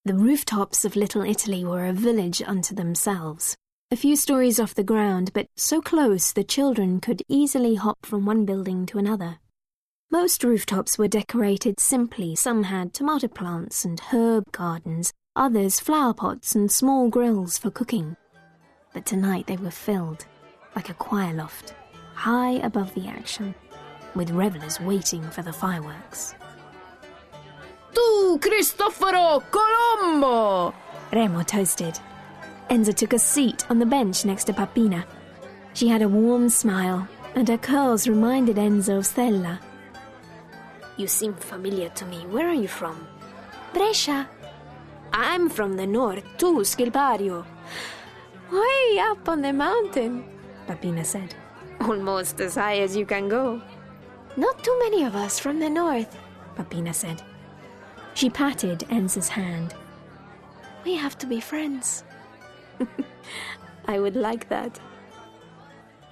The rooftops of Little Italy were a village unto themselves, a few stories off the ground, but so close the children could easily hop from one building to another. Most rooftops were decorated simply. Some had tomato plants and herb gardens, others flower pots and small grills for cooking. But tonight they were filled, like a choir loft, high above the action, with revelers waiting for the fireworks. Tu, Cristoforo Colombo! Remo toasted. Enzo took a seat on the bench next to Peppina. She had a warm smile, and her curls reminded Enzo of Stella. You seem familiar to me. Where are you from? Brescia. I'm from the north, too, Skilpario. Way up on the mountain, Peppina said. Almost as high as you can go. Not too many of us from the north, Peppina said. She patted Enzo's hand. We have to be friends. I would like that.